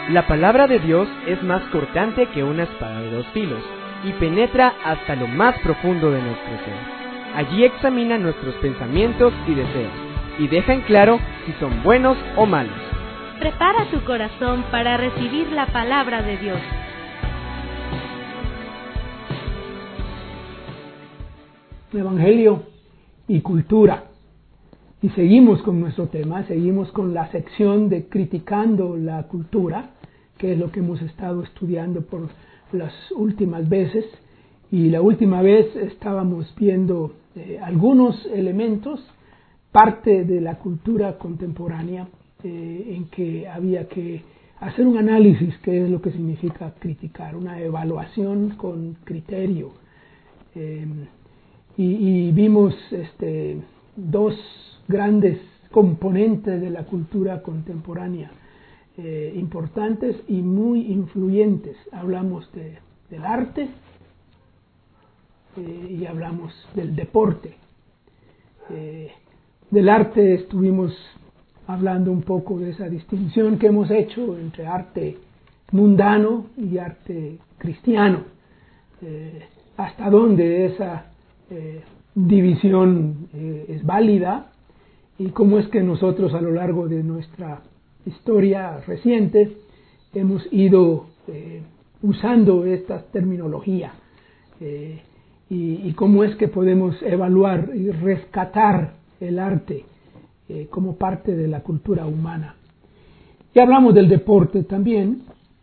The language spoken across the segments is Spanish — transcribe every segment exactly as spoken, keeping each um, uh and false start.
La palabra de Dios es más cortante que una espada de dos filos y penetra hasta lo más profundo de nuestro ser. Allí examina nuestros pensamientos y deseos y deja en claro si son buenos o malos. Prepara tu corazón para recibir la palabra de Dios. Evangelio y cultura. Y seguimos con nuestro tema, seguimos con la sección de criticando la cultura, que es lo que hemos estado estudiando por las últimas veces. Y la última vez estábamos viendo eh, algunos elementos, parte de la cultura contemporánea, eh, en que había que hacer un análisis, que es lo que significa criticar, una evaluación con criterio. Eh, y, y vimos este, dos grandes componentes de la cultura contemporánea, eh, importantes y muy influyentes. Hablamos de, del arte eh, y hablamos del deporte. Eh, del arte estuvimos hablando un poco de esa distinción que hemos hecho entre arte mundano y arte cristiano. Eh, hasta dónde esa eh, división eh, es válida, y cómo es que nosotros a lo largo de nuestra historia reciente hemos ido eh, usando esta terminología eh, y, y cómo es que podemos evaluar y rescatar el arte eh, como parte de la cultura humana. Y hablamos del deporte también,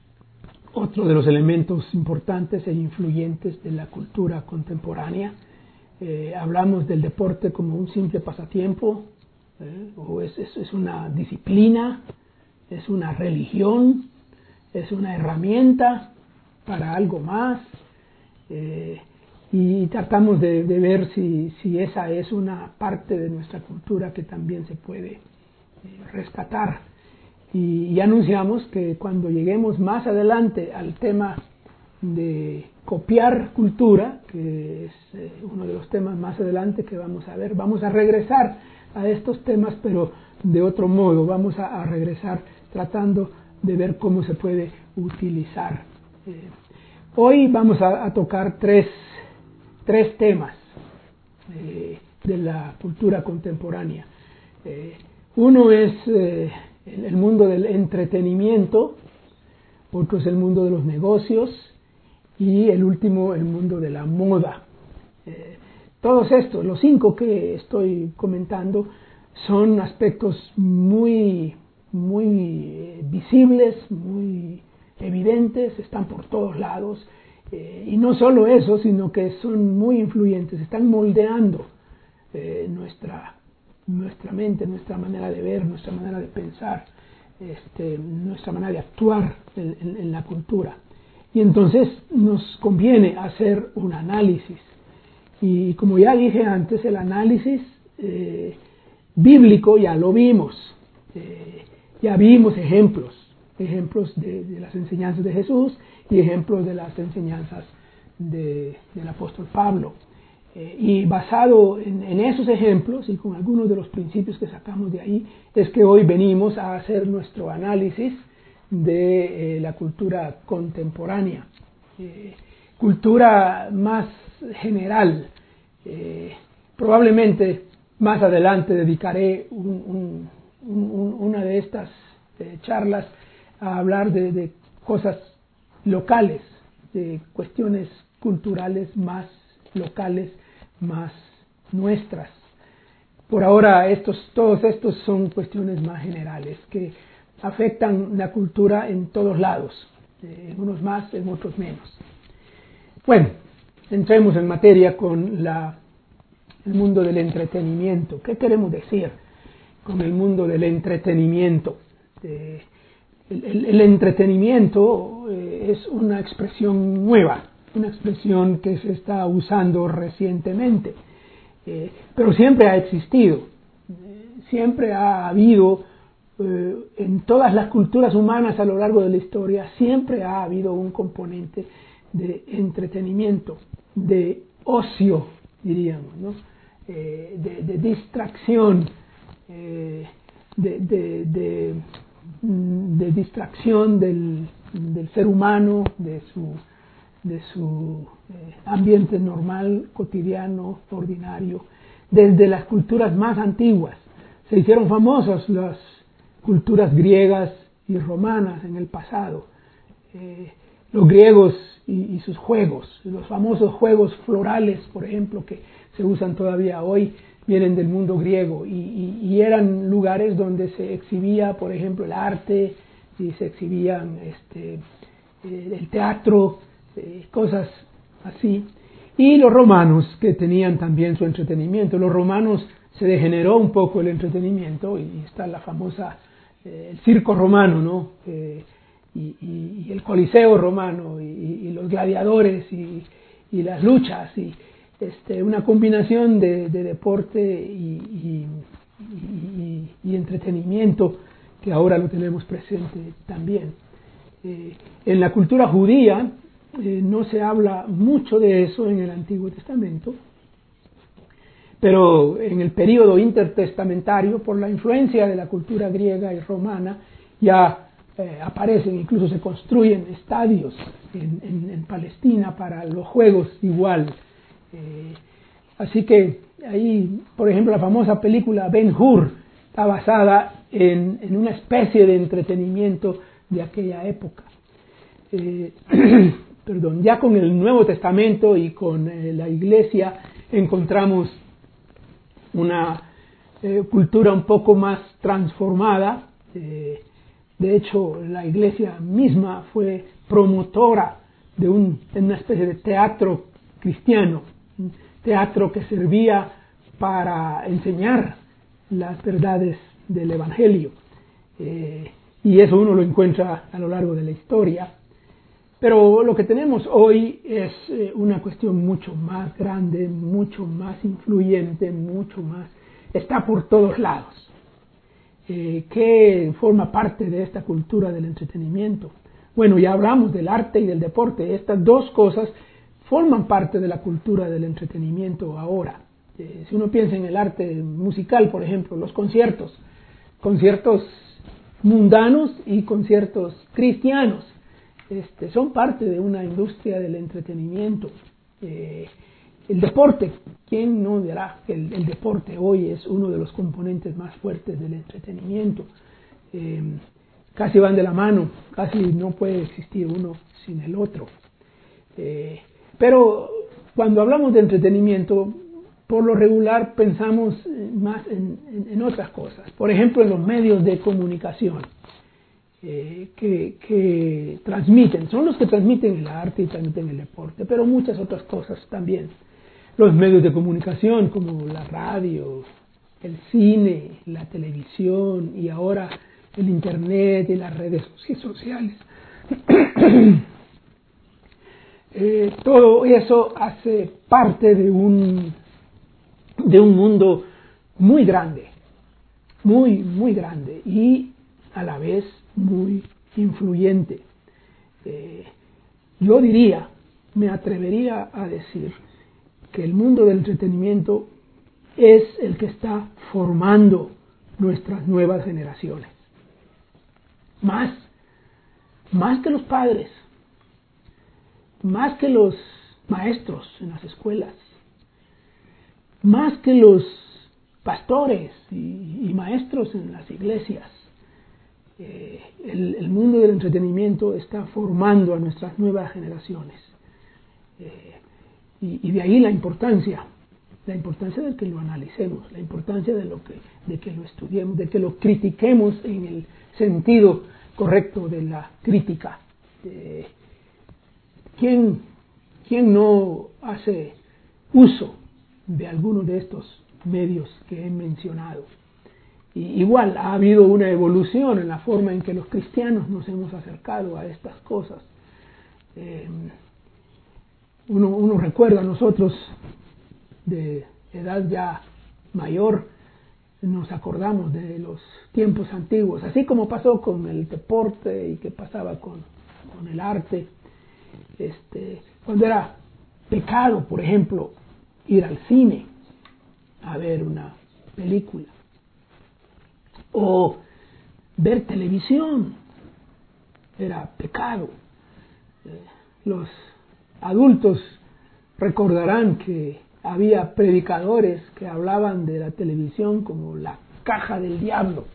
otro de los elementos importantes e influyentes de la cultura contemporánea. Eh, hablamos del deporte como un simple pasatiempo, eh, o es, es, es una disciplina, es una religión, es una herramienta para algo más, eh, y tratamos de, de ver si, si esa es una parte de nuestra cultura que también se puede eh, rescatar. Y, y anunciamos que cuando lleguemos más adelante al tema de copiar cultura, que es eh, uno de los temas más adelante que vamos a ver, vamos a regresar a estos temas, pero de otro modo, vamos a, a regresar tratando de ver cómo se puede utilizar. Eh, hoy vamos a, a tocar tres, tres temas eh, de la cultura contemporánea. Eh, uno es eh, el, el mundo del entretenimiento, otro es el mundo de los negocios, y el último, el mundo de la moda. Eh, todos estos, los cinco que estoy comentando, son aspectos muy, muy eh, visibles, muy evidentes, están por todos lados, eh, y no solo eso, sino que son muy influyentes, están moldeando eh, nuestra, nuestra mente, nuestra manera de ver, nuestra manera de pensar, este, nuestra manera de actuar en, en, en la cultura. Y entonces nos conviene hacer un análisis. Y como ya dije antes, el análisis eh, bíblico ya lo vimos. Eh, ya vimos ejemplos, ejemplos de, de las enseñanzas de Jesús y ejemplos de las enseñanzas de, del apóstol Pablo. Eh, y basado en, en esos ejemplos y con algunos de los principios que sacamos de ahí, es que hoy venimos a hacer nuestro análisis de eh, la cultura contemporánea, eh, cultura más general. Eh, probablemente más adelante dedicaré un, un, un, una de estas eh, charlas a hablar de, de cosas locales, de cuestiones culturales más locales, más nuestras. Por ahora estos, todos estos son cuestiones más generales que afectan la cultura en todos lados, en unos más, en otros menos. Bueno, entremos en materia con la, el mundo del entretenimiento. ¿Qué queremos decir con el mundo del entretenimiento? Eh, el, el, el entretenimiento eh, es una expresión nueva, una expresión que se está usando recientemente, eh, pero siempre ha existido, eh, siempre ha habido. Eh, en todas las culturas humanas a lo largo de la historia siempre ha habido un componente de entretenimiento, de ocio, diríamos, ¿no? eh, de, de distracción, eh, de, de, de, de distracción del, del ser humano, de su, de su eh, ambiente normal, cotidiano, ordinario, desde las culturas más antiguas. Se hicieron famosas las culturas griegas y romanas en el pasado. Eh, los griegos y, y sus juegos, los famosos juegos florales, por ejemplo, que se usan todavía hoy, vienen del mundo griego y, y, y eran lugares donde se exhibía, por ejemplo, el arte y se exhibían este, eh, el teatro, eh, cosas así. Y los romanos, que tenían también su entretenimiento. Los romanos se degeneró un poco el entretenimiento y está la famosa, eh, el circo romano, ¿no? Eh, y, y, y el coliseo romano y, y los gladiadores y, y las luchas y este, una combinación de, de deporte y, y, y, y entretenimiento que ahora lo tenemos presente también. Eh, en la cultura judía eh, no se habla mucho de eso en el Antiguo Testamento, pero en el período intertestamentario, por la influencia de la cultura griega y romana, ya eh, aparecen, incluso se construyen estadios en, en, en Palestina para los juegos igual. Eh, así que ahí, por ejemplo, la famosa película Ben-Hur está basada en, en una especie de entretenimiento de aquella época. Eh, perdón, ya con el Nuevo Testamento y con eh, la Iglesia encontramos una eh, cultura un poco más transformada. Eh, de hecho, la Iglesia misma fue promotora de un, una especie de teatro cristiano, un teatro que servía para enseñar las verdades del Evangelio. Eh, y eso uno lo encuentra a lo largo de la historia. Pero lo que tenemos hoy es eh, una cuestión mucho más grande, mucho más influyente, mucho más, está por todos lados, eh, que forma parte de esta cultura del entretenimiento. Bueno, ya hablamos del arte y del deporte, estas dos cosas forman parte de la cultura del entretenimiento ahora. Eh, si uno piensa en el arte musical, por ejemplo, los conciertos, conciertos mundanos y conciertos cristianos, Este, son parte de una industria del entretenimiento. Eh, el deporte, ¿quién no dirá que el, el deporte hoy es uno de los componentes más fuertes del entretenimiento? Eh, casi van de la mano, casi no puede existir uno sin el otro. Eh, pero cuando hablamos de entretenimiento, por lo regular pensamos más en, en, en otras cosas. Por ejemplo, en los medios de comunicación. Eh, que, que transmiten, son los que transmiten el arte y transmiten el deporte, pero muchas otras cosas también. Los medios de comunicación como la radio, el cine, la televisión y ahora el internet y las redes sociales. eh, todo eso hace parte de un, de un mundo muy grande, muy, muy grande y a la vez muy influyente. Eh, yo diría, me atrevería a decir que el mundo del entretenimiento es el que está formando nuestras nuevas generaciones. Más, más que los padres, más que los maestros en las escuelas, más que los pastores y, y maestros en las iglesias. Eh, el, el mundo del entretenimiento está formando a nuestras nuevas generaciones. Eh, y, y de ahí la importancia, la importancia de que lo analicemos, la importancia de, lo que, de que lo estudiemos, de que lo critiquemos en el sentido correcto de la crítica. Eh, ¿quién, ¿Quién no hace uso de alguno de estos medios que he mencionado? Y igual ha habido una evolución en la forma en que los cristianos nos hemos acercado a estas cosas. Eh, uno, uno recuerda a nosotros de edad ya mayor, nos acordamos de los tiempos antiguos, así como pasó con el deporte y que pasaba con, con el arte. Este, cuando era pecado, por ejemplo, ir al cine a ver una película. O ver televisión, era pecado. Eh, los adultos recordarán que había predicadores que hablaban de la televisión como la caja del diablo.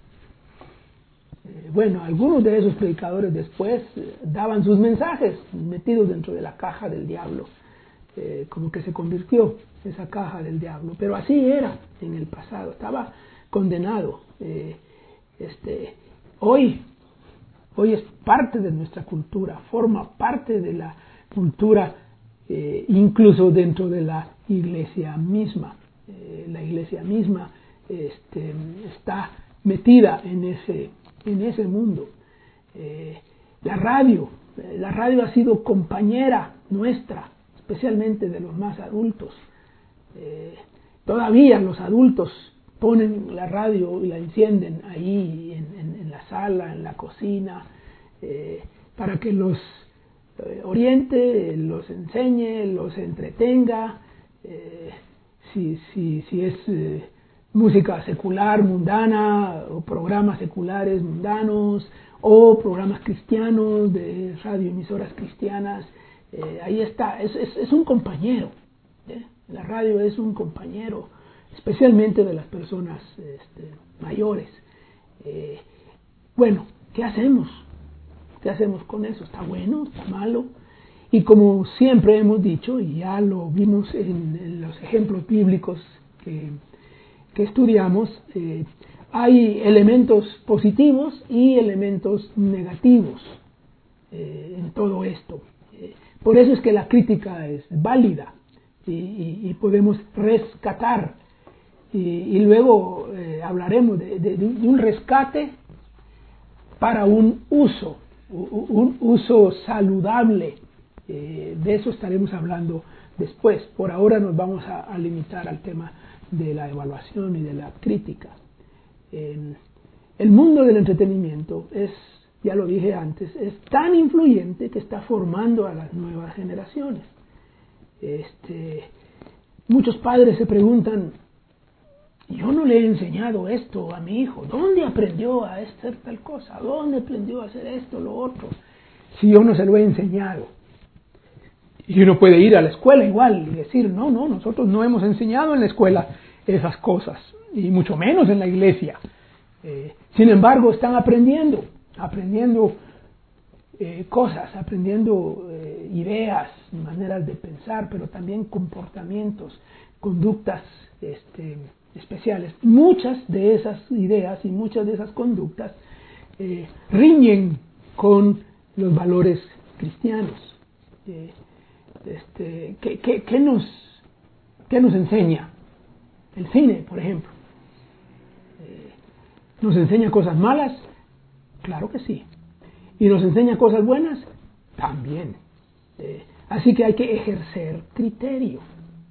Eh, bueno, algunos de esos predicadores después eh, daban sus mensajes metidos dentro de la caja del diablo, eh, como que se convirtió esa caja del diablo, pero así era en el pasado, estaba condenado. Eh, este, hoy, hoy es parte de nuestra cultura, forma parte de la cultura, eh, incluso dentro de la iglesia misma. Eh, la iglesia misma este, está metida en ese, en ese mundo. Eh, la radio, eh, la radio ha sido compañera nuestra, especialmente de los más adultos. Eh, todavía los adultos ponen la radio y la encienden ahí en, en, en la sala, en la cocina, eh, para que los eh, oriente, los enseñe, los entretenga. Eh, si, si, si es eh, música secular, mundana, o programas seculares mundanos, o programas cristianos de radioemisoras cristianas, eh, ahí está, es, es, es un compañero. ¿eh? La radio es un compañero, especialmente de las personas este, mayores. Eh, bueno, ¿qué hacemos? ¿Qué hacemos con eso? ¿Está bueno? ¿Está malo? Y como siempre hemos dicho, y ya lo vimos en, en los ejemplos bíblicos que, que estudiamos, eh, hay elementos positivos y elementos negativos eh, en todo esto. Eh, por eso es que la crítica es válida y, y, y podemos rescatar. Y, y luego eh, hablaremos de, de, de un rescate para un uso, un uso saludable. Eh, de eso estaremos hablando después. Por ahora nos vamos a, a limitar al tema de la evaluación y de la crítica. Eh, el mundo del entretenimiento es, ya lo dije antes, es tan influyente que está formando a las nuevas generaciones. Este, muchos padres se preguntan, yo no le he enseñado esto a mi hijo, ¿dónde aprendió a hacer tal cosa? ¿Dónde aprendió a hacer esto, lo otro? Si yo no se lo he enseñado. Y uno puede ir a la escuela igual y decir, no, no, nosotros no hemos enseñado en la escuela esas cosas, y mucho menos en la iglesia. Eh, sin embargo, están aprendiendo, aprendiendo eh, cosas, aprendiendo eh, ideas, maneras de pensar, pero también comportamientos, conductas este, especiales. Muchas de esas ideas y muchas de esas conductas eh, riñen con los valores cristianos. Eh, Este, ¿qué, qué, qué, nos, ¿Qué nos enseña? El cine, por ejemplo. Eh, ¿Nos enseña cosas malas? Claro que sí. ¿Y nos enseña cosas buenas? También. Eh, así que hay que ejercer criterio.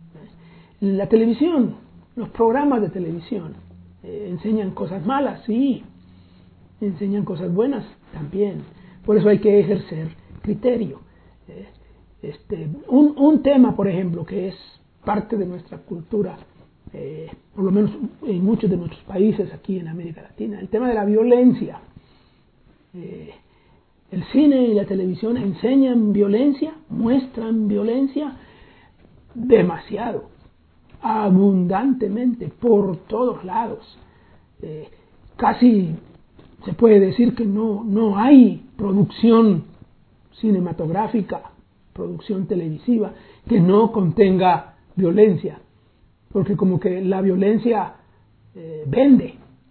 La televisión, los programas de televisión, eh, ¿enseñan cosas malas? Sí. ¿Enseñan cosas buenas? También. Por eso hay que ejercer criterio. Eh, Este, un, un tema, por ejemplo, que es parte de nuestra cultura, eh, por lo menos en muchos de nuestros países aquí en América Latina, el tema de la violencia. Eh, el cine y la televisión enseñan violencia, muestran violencia demasiado, abundantemente, por todos lados. Eh, casi se puede decir que no, no hay producción cinematográfica, producción televisiva que no contenga violencia, porque como que la violencia eh, vende,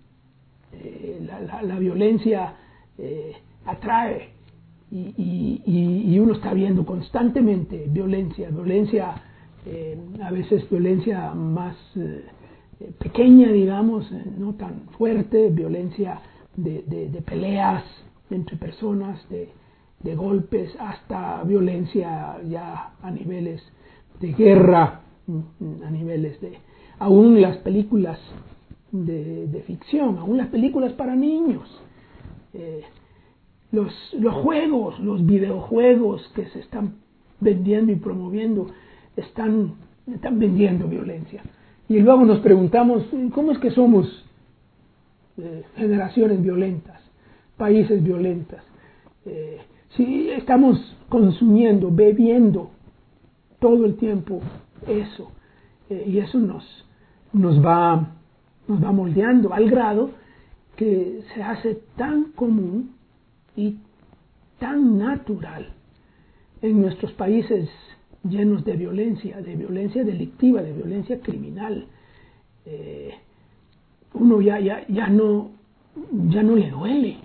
eh, la, la, la violencia eh, atrae y, y, y uno está viendo constantemente violencia, violencia eh, a veces violencia más eh, pequeña, digamos, eh, no tan fuerte, violencia de, de, de peleas entre personas, de de golpes, hasta violencia ya a niveles de guerra, a niveles de, aún las películas de, de ficción, aún las películas para niños, eh, los, los juegos, los videojuegos que se están vendiendo y promoviendo, están, están vendiendo violencia. Y luego nos preguntamos, ¿cómo es que somos eh, generaciones violentas, países violentas? Eh, si estamos consumiendo, bebiendo todo el tiempo eso, eh, y eso nos, nos, va, nos va moldeando al grado que se hace tan común y tan natural en nuestros países llenos de violencia, de violencia delictiva, de violencia criminal. Eh, uno ya, ya, ya, no, ya no le duele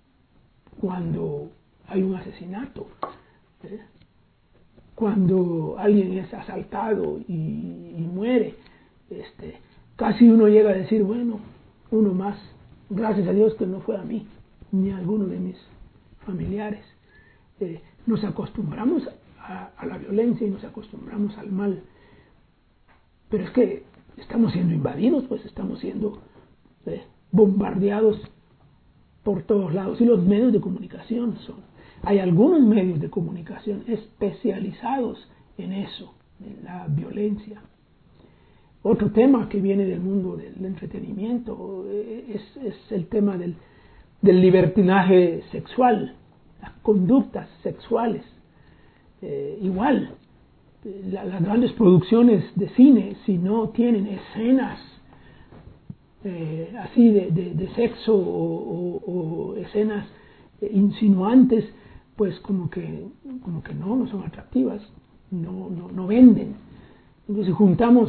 cuando hay un asesinato, ¿eh? Cuando alguien es asaltado y, y muere, este, casi uno llega a decir, bueno, uno más, gracias a Dios que no fue a mí, ni a alguno de mis familiares. Eh, nos acostumbramos a, a la violencia y nos acostumbramos al mal, pero es que estamos siendo invadidos, pues estamos siendo eh, bombardeados por todos lados, y los medios de comunicación son, hay algunos medios de comunicación especializados en eso, en la violencia. Otro tema que viene del mundo del entretenimiento es, es el tema del, del libertinaje sexual, las conductas sexuales. Eh, igual, la, las grandes producciones de cine, si no tienen escenas eh, así de, de, de sexo o, o, o escenas insinuantes, pues como que, como que no, no son atractivas, no, no, no venden. Entonces juntamos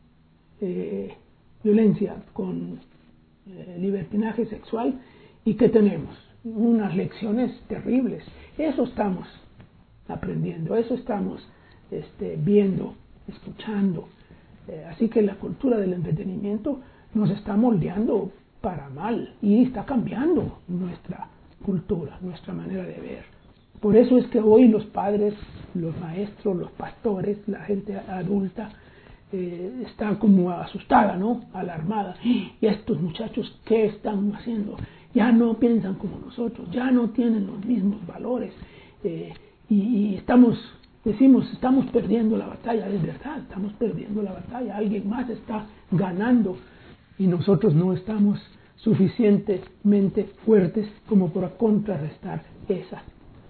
eh, violencia con eh, libertinaje sexual, y ¿qué tenemos? Unas lecciones terribles. Eso estamos aprendiendo, eso estamos este, viendo, escuchando. Eh, así que la cultura del entretenimiento nos está moldeando para mal y está cambiando nuestra cultura, nuestra manera de ver. Por eso es que hoy los padres, los maestros, los pastores, la gente adulta eh, está como asustada, ¿no? Alarmada. ¿Y estos muchachos qué están haciendo? Ya no piensan como nosotros, ya no tienen los mismos valores. Eh, y, y estamos, decimos, estamos perdiendo la batalla. Es verdad, estamos perdiendo la batalla. Alguien más está ganando y nosotros no estamos suficientemente fuertes como para contrarrestar esa.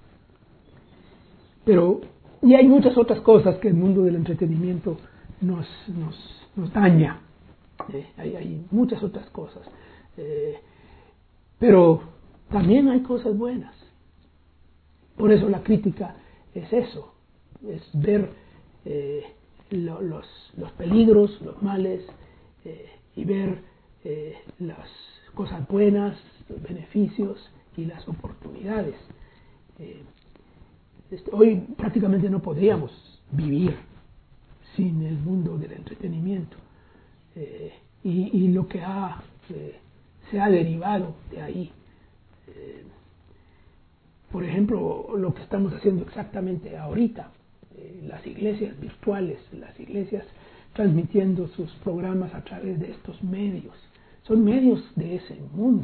Pero, y hay muchas otras cosas que el mundo del entretenimiento nos, nos, nos daña. Eh, hay, hay muchas otras cosas. Eh, pero también hay cosas buenas. Por eso la crítica es eso, es ver eh, lo, los, los peligros, los males, eh, y ver eh, las cosas buenas, los beneficios y las oportunidades. Eh, este, hoy prácticamente no podríamos vivir sin el mundo del entretenimiento, eh, y, y lo que ha, eh, se ha derivado de ahí. Eh, por ejemplo, lo que estamos haciendo exactamente ahorita, eh, las iglesias virtuales, las iglesias transmitiendo sus programas a través de estos medios, son medios de ese mundo.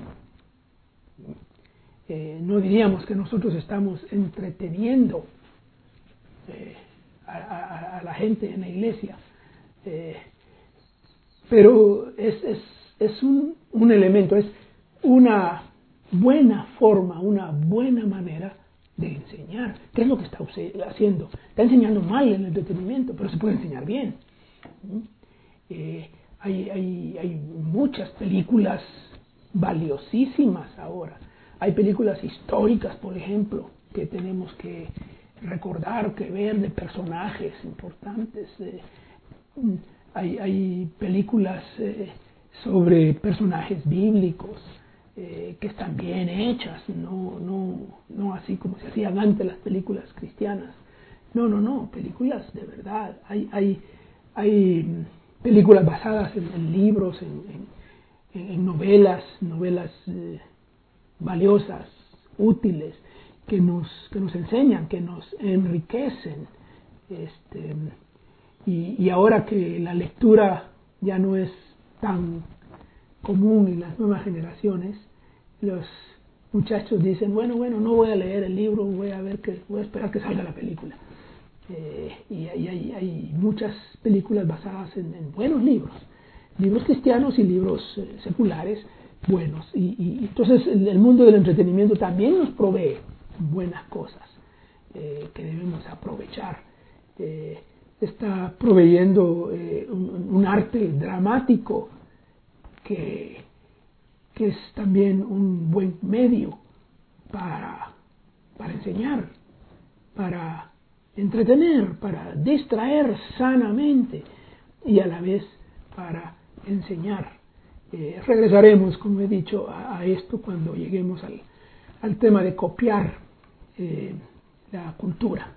Eh, no diríamos que nosotros estamos entreteniendo eh, a, a, a la gente en la iglesia, eh, pero es, es, es un, un elemento, es una buena forma, una buena manera de enseñar. ¿Qué es lo que está haciendo? Está enseñando mal el entretenimiento, pero se puede enseñar bien. Eh, hay, hay, hay muchas películas valiosísimas ahora. Hay películas históricas, por ejemplo, que tenemos que recordar, que ver, de personajes importantes. Eh, hay, hay películas eh, sobre personajes bíblicos eh, que están bien hechas, no, no, no así como se hacían antes las películas cristianas. No, no, no, películas de verdad. Hay, hay, hay películas basadas en, en libros, en, en, en novelas, novelas eh, valiosas, útiles, que nos, que nos enseñan, que nos enriquecen. Este, y, y ahora que la lectura ya no es tan común en las nuevas generaciones, los muchachos dicen, bueno, bueno, no voy a leer el libro, voy a ver que, voy a esperar que salga la película. Eh, y hay, hay, hay muchas películas basadas en, en buenos libros, libros cristianos y libros eh, seculares buenos. Y, y entonces el, el mundo del entretenimiento también nos provee buenas cosas eh, que debemos aprovechar. Eh, está proveyendo eh, un, un arte dramático que, que es también un buen medio para, para enseñar, para entretener, para distraer sanamente y a la vez para enseñar. Eh, regresaremos, como he dicho, a, a esto cuando lleguemos al, al tema de copiar eh, la cultura.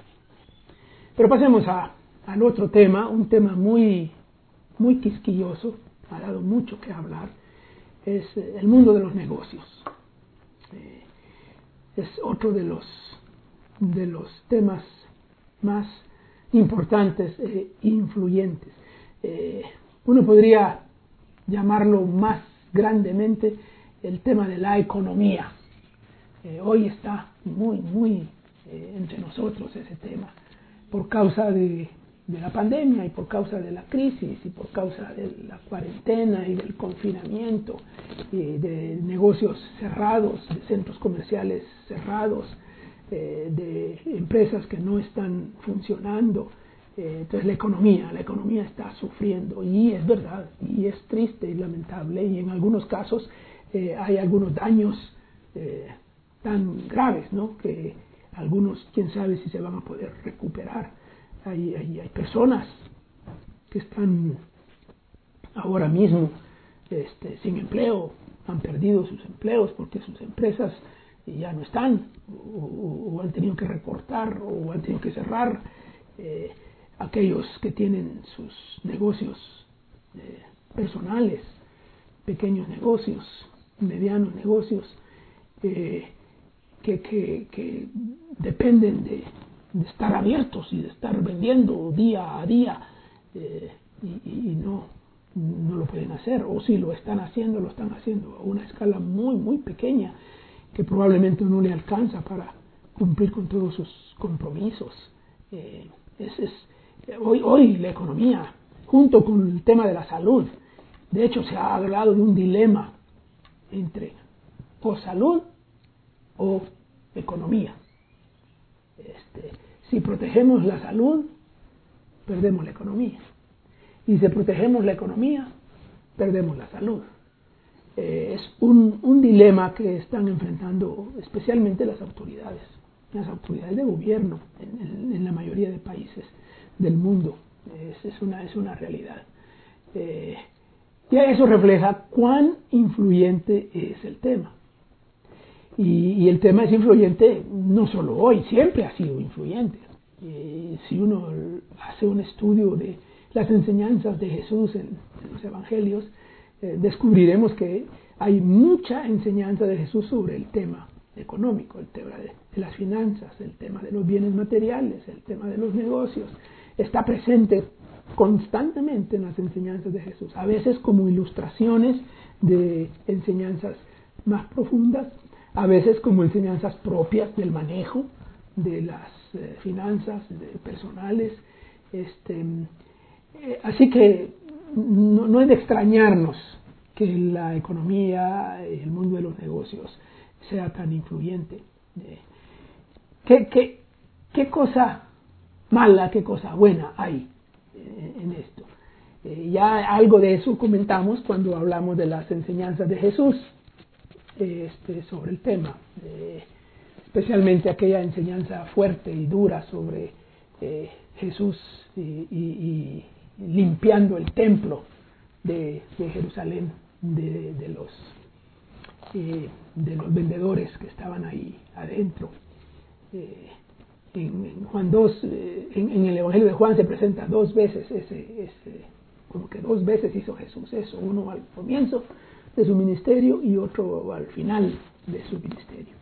Pero pasemos a, al otro tema, un tema muy, muy quisquilloso, ha dado mucho que hablar, es el mundo de los negocios. Eh, es otro de los, de los temas más importantes e influyentes. Eh, uno podría llamarlo más grandemente el tema de la economía. Eh, hoy está muy, muy eh, entre nosotros ese tema, por causa de, de la pandemia y por causa de la crisis y por causa de la cuarentena y del confinamiento y de negocios cerrados, de centros comerciales cerrados, eh, de empresas que no están funcionando. Eh, entonces la economía, la economía está sufriendo y es verdad, y es triste y lamentable, y en algunos casos eh, hay algunos daños eh, tan graves, ¿no?, que algunos, quién sabe si se van a poder recuperar. Hay, hay, hay personas que están ahora mismo este, sin empleo, han perdido sus empleos porque sus empresas ya no están, o, o han tenido que recortar, o han tenido que cerrar. Eh, aquellos que tienen sus negocios eh, personales, pequeños negocios, medianos negocios, eh, que, que, que dependen de, de estar abiertos y de estar vendiendo día a día, eh, y, y no, no lo pueden hacer, o si lo están haciendo, lo están haciendo a una escala muy, muy pequeña, que probablemente no le alcanza para cumplir con todos sus compromisos. Eh, es, es, hoy, hoy la economía, junto con el tema de la salud, de hecho se ha hablado de un dilema entre o salud o economía. Este, si protegemos la salud, perdemos la economía. Y si protegemos la economía, perdemos la salud. Eh, es un, un dilema que están enfrentando especialmente las autoridades, las autoridades de gobierno en, en, en la mayoría de países del mundo. Es, es, una, es una realidad. Eh, y eso refleja cuán influyente es el tema. Y, y el tema es influyente no solo hoy, siempre ha sido influyente. Eh, si uno hace un estudio de las enseñanzas de Jesús en, en los evangelios, eh, descubriremos que hay mucha enseñanza de Jesús sobre el tema económico, el tema de, de las finanzas, el tema de los bienes materiales, el tema de los negocios. Está presente constantemente en las enseñanzas de Jesús, a veces como ilustraciones de enseñanzas más profundas, a veces como enseñanzas propias del manejo de las eh, finanzas de personales. Este, eh, así que no, no es de extrañarnos que la economía, el mundo de los negocios sea tan influyente. Eh, ¿qué, qué, qué cosa mala, qué cosa buena hay eh, en esto? Eh, ya algo de eso comentamos cuando hablamos de las enseñanzas de Jesús. Este, sobre el tema, eh, especialmente aquella enseñanza fuerte y dura sobre eh, Jesús y, y, y limpiando el templo de, de Jerusalén de, de, los, eh, de los vendedores que estaban ahí adentro. Eh, en, en Juan dos, eh, en, en el Evangelio de Juan se presenta dos veces ese, ese, como que dos veces hizo Jesús eso, uno al comienzo de su ministerio y otro al final de su ministerio.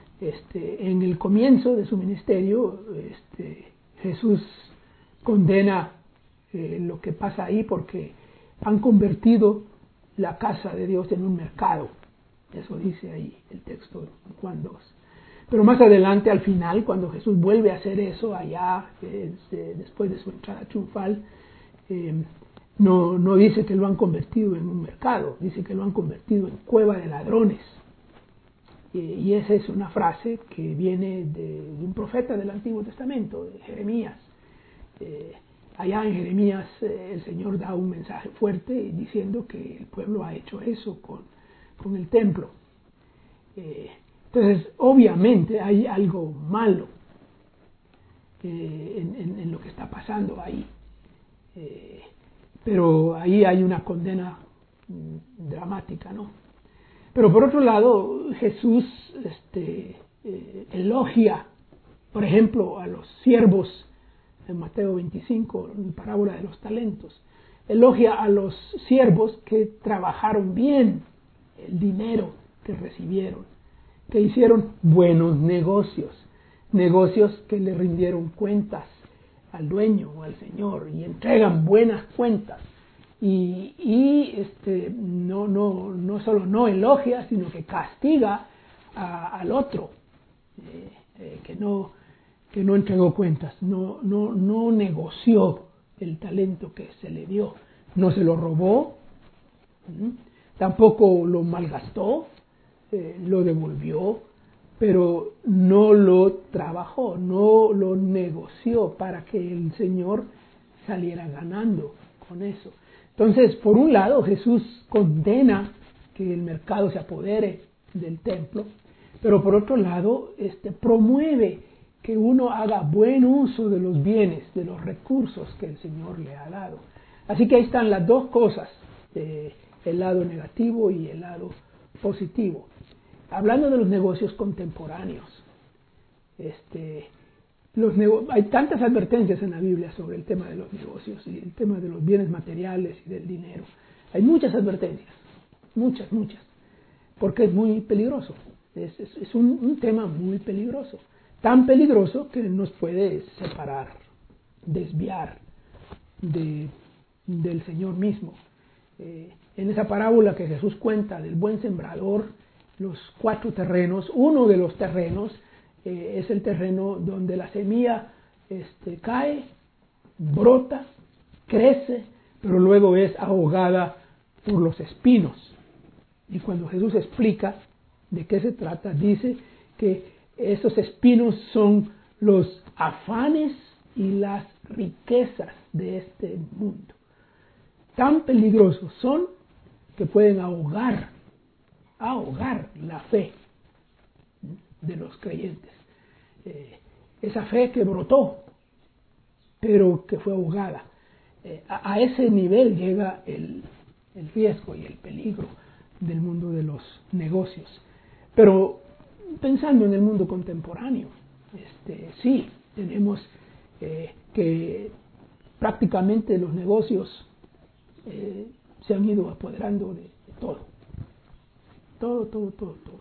Este, en el comienzo de su ministerio, este, Jesús condena eh, lo que pasa ahí porque han convertido la casa de Dios en un mercado. Eso dice ahí el texto de Juan dos. Pero más adelante, al final, cuando Jesús vuelve a hacer eso allá, eh, después de su entrada triunfal, eh, No, no dice que lo han convertido en un mercado, dice que lo han convertido en cueva de ladrones. Y esa es una frase que viene de, de un profeta del Antiguo Testamento, de Jeremías. Eh, allá en Jeremías eh, el Señor da un mensaje fuerte diciendo que el pueblo ha hecho eso con, con el templo. Eh, entonces, obviamente hay algo malo eh, en, en, en lo que está pasando ahí. Eh, pero ahí hay una condena mm, dramática, ¿no? Pero por otro lado, Jesús este, eh, elogia, por ejemplo, a los siervos en Mateo veinticinco, en la parábola de los talentos. Elogia a los siervos que trabajaron bien el dinero que recibieron, que hicieron buenos negocios, negocios que le rindieron cuentas al dueño o al Señor y entregan buenas cuentas. Y, y este, no, no, no solo no elogia, sino que castiga a, al otro, eh, eh, que, no, que no entregó cuentas, no, no, no negoció el talento que se le dio, no se lo robó, ¿sí? Tampoco lo malgastó, eh, lo devolvió, pero no lo trabajó, no lo negoció para que el Señor saliera ganando con eso. Entonces, por un lado, Jesús condena que el mercado se apodere del templo, pero por otro lado, este, promueve que uno haga buen uso de los bienes, de los recursos que el Señor le ha dado. Así que ahí están las dos cosas, eh, el lado negativo y el lado positivo. Hablando de los negocios contemporáneos, este, Los nego- hay tantas advertencias en la Biblia sobre el tema de los negocios y el tema de los bienes materiales y del dinero. Hay muchas advertencias, muchas, muchas, porque es muy peligroso. Es, es, es un, un tema muy peligroso, tan peligroso que nos puede separar, desviar de, del Señor mismo. Eh, en esa parábola que Jesús cuenta del buen sembrador, los cuatro terrenos, uno de los terrenos Eh, es el terreno donde la semilla este, cae, brota, crece, pero luego es ahogada por los espinos. Y cuando Jesús explica de qué se trata, dice que esos espinos son los afanes y las riquezas de este mundo. Tan peligrosos son que pueden ahogar, ahogar la fe de los creyentes. Eh, esa fe que brotó, pero que fue ahogada. Eh, a, a ese nivel llega el, el riesgo y el peligro del mundo de los negocios. Pero pensando en el mundo contemporáneo, este, sí, tenemos eh, que prácticamente los negocios eh, se han ido apoderando de, de todo. Todo, todo, todo, todo.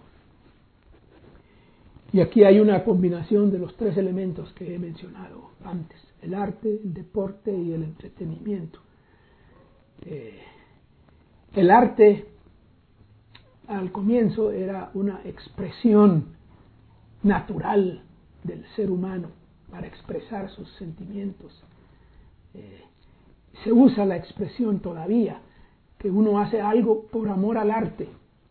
Y aquí hay una combinación de los tres elementos que he mencionado antes: el arte, el deporte y el entretenimiento. Eh, el arte al comienzo era una expresión natural del ser humano para expresar sus sentimientos. Eh, se usa la expresión todavía, que uno hace algo por amor al arte,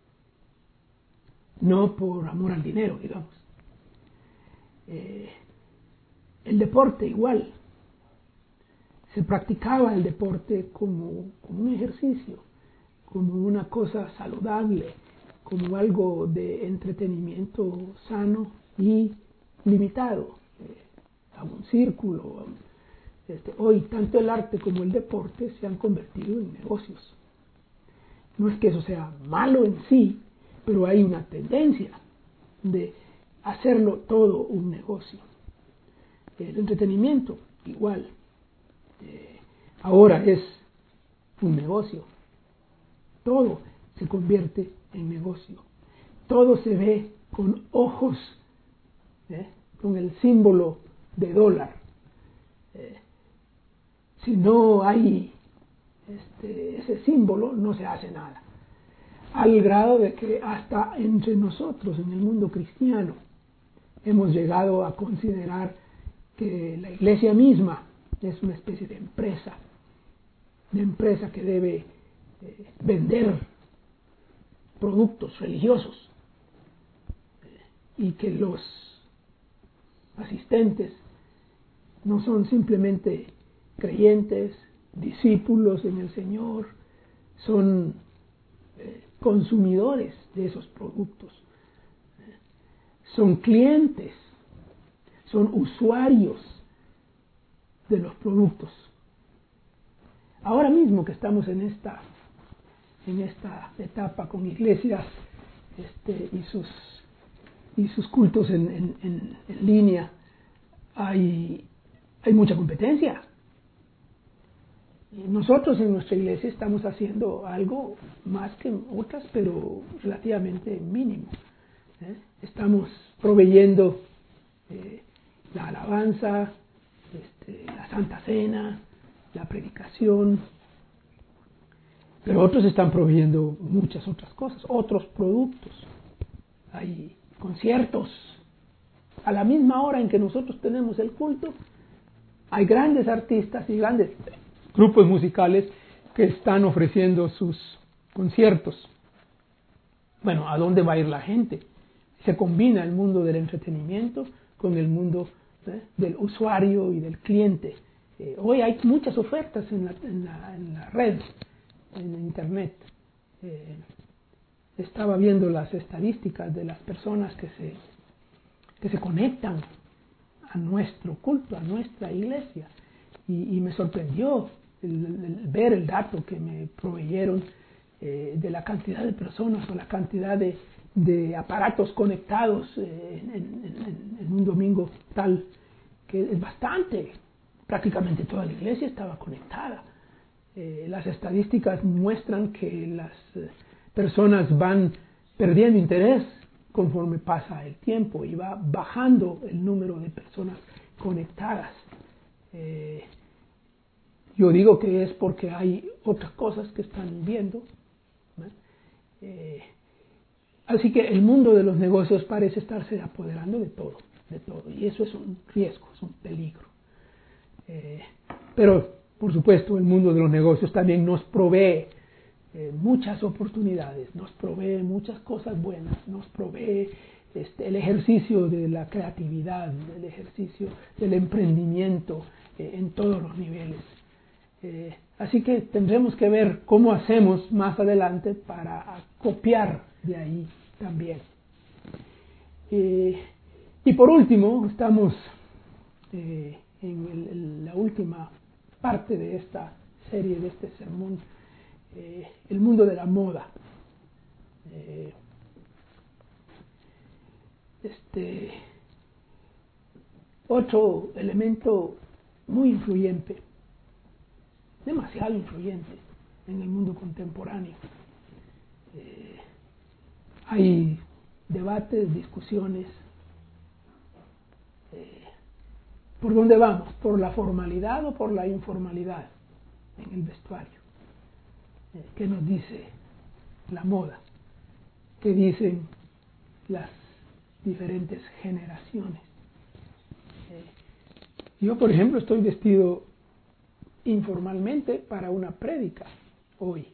no por amor al dinero, digamos. Eh, el deporte igual, se practicaba el deporte como, como un ejercicio, como una cosa saludable, como algo de entretenimiento sano y limitado, eh, a un círculo. Este, hoy tanto el arte como el deporte se han convertido en negocios. No es que eso sea malo en sí, pero hay una tendencia de hacerlo todo un negocio. El entretenimiento, igual. Eh, ahora es un negocio. Todo se convierte en negocio. Todo se ve con ojos, ¿eh? con el símbolo de dólar. Eh, si no hay este, ese símbolo, no se hace nada. Al grado de que hasta entre nosotros, en el mundo cristiano, hemos llegado a considerar que la iglesia misma es una especie de empresa, de empresa que debe eh, vender productos religiosos. y que los asistentes no son simplemente creyentes, discípulos en el Señor, son eh, consumidores de esos productos, son clientes, son usuarios de los productos. Ahora mismo que estamos en esta, en esta etapa con iglesias este, y, sus, y sus cultos en, en, en, en línea, hay, hay mucha competencia. Nosotros en nuestra iglesia estamos haciendo algo más que otras, pero relativamente mínimo. ¿eh? Estamos proveyendo eh, la alabanza, este, la Santa Cena, la predicación, pero otros están proveyendo muchas otras cosas, otros productos. Hay conciertos. A la misma hora en que nosotros tenemos el culto, hay grandes artistas y grandes grupos musicales que están ofreciendo sus conciertos. Bueno, ¿a dónde va a ir la gente? Se combina el mundo del entretenimiento con el mundo ¿eh? del usuario y del cliente. Eh, hoy hay muchas ofertas en la, en la, en la red, en internet. Eh, estaba viendo las estadísticas de las personas que se, que se conectan a nuestro culto, a nuestra iglesia, y, y me sorprendió el, el ver el dato que me proveyeron eh, de la cantidad de personas o la cantidad de, de aparatos conectados eh, en, en, en un domingo tal, que es bastante. Prácticamente toda la iglesia estaba conectada. Eh, las estadísticas muestran que las eh, personas van perdiendo interés conforme pasa el tiempo y va bajando el número de personas conectadas. Eh, yo digo que es porque hay otras cosas que están viendo. ¿no? Eh, así que el mundo de los negocios parece estarse apoderando de todo, de todo, y eso es un riesgo, es un peligro. Eh, pero, por supuesto, el mundo de los negocios también nos provee eh, muchas oportunidades, nos provee muchas cosas buenas, nos provee este, el ejercicio de la creatividad, el ejercicio del emprendimiento eh, en todos los niveles. Eh, así que tendremos que ver cómo hacemos más adelante para copiar de ahí también. Eh, y por último, estamos eh, en el, el, la última parte de esta serie, de este sermón, eh, el mundo de la moda. Eh, este otro elemento muy influyente, demasiado influyente en el mundo contemporáneo. Eh, hay debates, discusiones. Eh, ¿Por dónde vamos? ¿Por la formalidad o por la informalidad en el vestuario? Eh, ¿Qué nos dice la moda? ¿Qué dicen las diferentes generaciones? Eh, yo, por ejemplo, estoy vestido informalmente para una prédica hoy.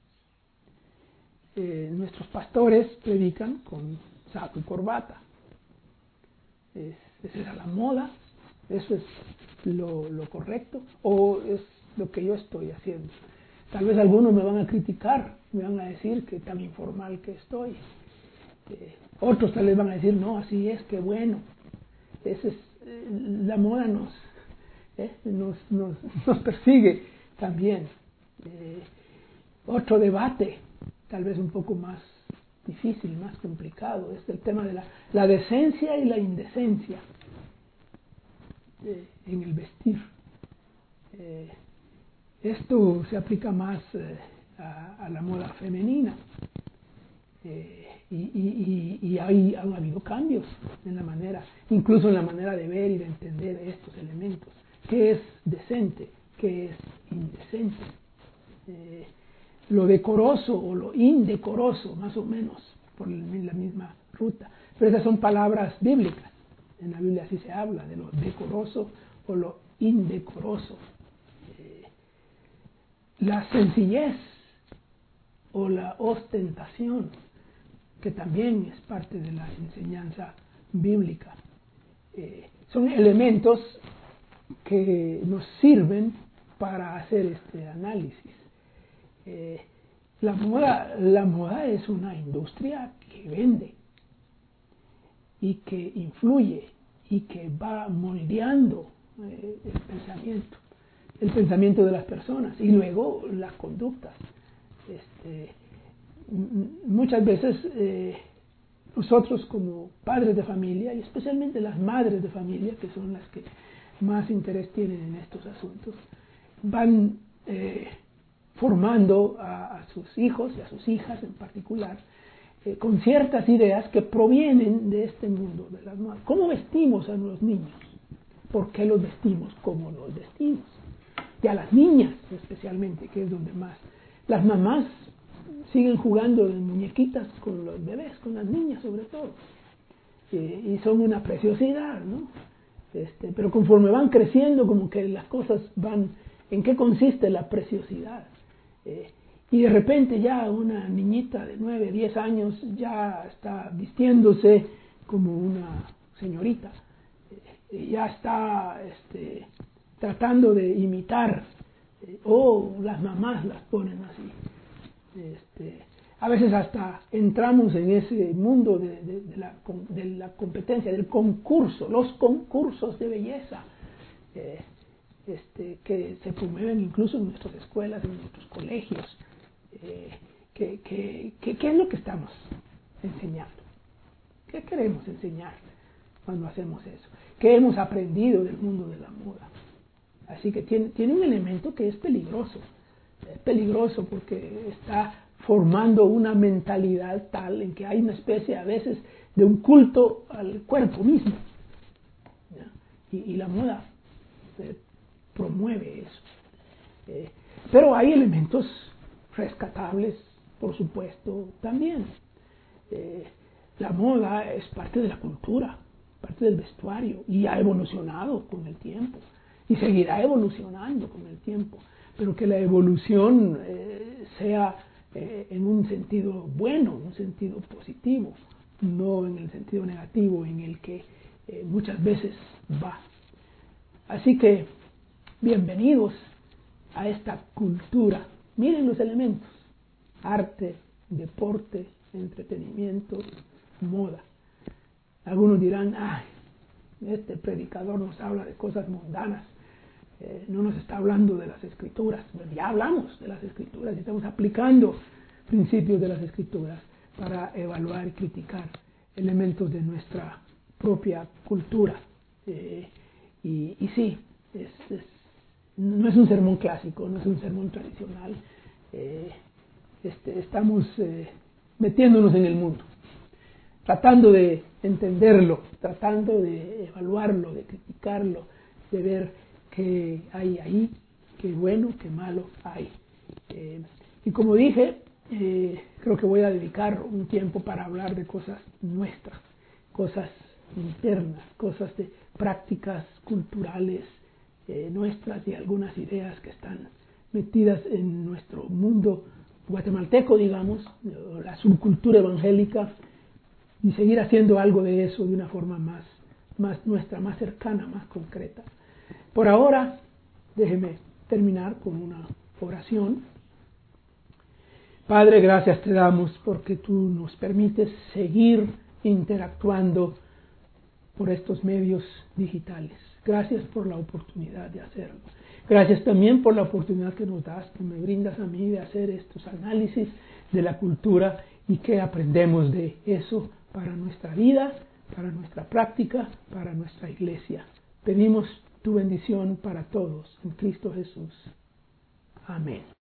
Eh, nuestros pastores predican con saco y corbata. Es, esa era la moda, eso es lo, lo correcto, o es lo que yo estoy haciendo. Tal vez algunos me van a criticar, me van a decir que tan informal que estoy. Eh, otros tal vez van a decir, no, así es, que bueno. Esa es, eh, la moda nos, eh, nos, nos, nos persigue también. Eh, otro debate, tal vez un poco más difícil, más complicado, es el tema de la, la decencia y la indecencia eh, en el vestir. Eh, esto se aplica más eh, a, a la moda femenina. Eh, y y, y, y hay, han habido cambios en la manera, incluso en la manera de ver y de entender estos elementos. ¿Qué es decente? ¿Qué es indecente? Eh, lo decoroso o lo indecoroso, más o menos, por la misma ruta. Pero esas son palabras bíblicas. En la Biblia así se habla de lo decoroso o lo indecoroso. Eh, la sencillez o la ostentación, que también es parte de la enseñanza bíblica. Eh, son elementos que nos sirven para hacer este análisis. Eh, la moda, la moda es una industria que vende y que influye y que va moldeando eh, el pensamiento, el pensamiento de las personas y luego las conductas. Este, muchas veces eh, nosotros como padres de familia y especialmente las madres de familia, que son las que más interés tienen en estos asuntos, van eh, formando a, a sus hijos y a sus hijas en particular eh, con ciertas ideas que provienen de este mundo de las modas. ¿Cómo vestimos a los niños? ¿Por qué los vestimos como los vestimos? Y a las niñas especialmente, que es donde más. Las mamás siguen jugando en muñequitas con los bebés, con las niñas sobre todo, eh, y son una preciosidad, ¿no? Este, pero conforme van creciendo, como que las cosas van, ¿en qué consiste la preciosidad? Eh, y de repente ya una niñita de nueve, diez años ya está vistiéndose como una señorita, eh, ya está este, tratando de imitar, eh, o las mamás las ponen así. Este, a veces hasta entramos en ese mundo de, de, de, la, de la competencia, del concurso, los concursos de belleza eh, este, que se promueven incluso en nuestras escuelas, en nuestros colegios. Eh, que, que, que, ¿Qué es lo que estamos enseñando? ¿Qué queremos enseñar cuando hacemos eso? ¿Qué hemos aprendido del mundo de la moda? Así que tiene, tiene un elemento que es peligroso. Es peligroso porque está formando una mentalidad tal en que hay una especie a veces de un culto al cuerpo mismo, y, y la moda eh, promueve eso. Eh, pero hay elementos rescatables, por supuesto, también. Eh, la moda es parte de la cultura, parte del vestuario, y ha evolucionado con el tiempo y seguirá evolucionando con el tiempo. Pero que la evolución eh, sea eh, en un sentido bueno, en un sentido positivo, no en el sentido negativo en el que eh, muchas veces va. Así que, bienvenidos a esta cultura. Miren los elementos: arte, deporte, entretenimiento, moda. Algunos dirán, ay, este predicador nos habla de cosas mundanas. Eh, no nos está hablando de las escrituras. Bueno, ya hablamos de las escrituras y estamos aplicando principios de las escrituras para evaluar y criticar elementos de nuestra propia cultura. Eh, y, y sí, es, es, no es un sermón clásico, no es un sermón tradicional. Eh, este, estamos eh, metiéndonos en el mundo, tratando de entenderlo, tratando de evaluarlo, de criticarlo, de ver qué hay ahí, qué bueno, qué malo hay. Eh, y como dije, eh, creo que voy a dedicar un tiempo para hablar de cosas nuestras, cosas internas, cosas de prácticas culturales eh, nuestras y algunas ideas que están metidas en nuestro mundo guatemalteco, digamos, la subcultura evangélica, y seguir haciendo algo de eso de una forma más, más nuestra, más cercana, más concreta. Por ahora, déjeme terminar con una oración. Padre, gracias te damos porque tú nos permites seguir interactuando por estos medios digitales. Gracias por la oportunidad de hacerlo. Gracias también por la oportunidad que nos das, que me brindas a mí de hacer estos análisis de la cultura y que aprendemos de eso para nuestra vida, para nuestra práctica, para nuestra iglesia. Pedimos tu bendición para todos en Cristo Jesús. Amén.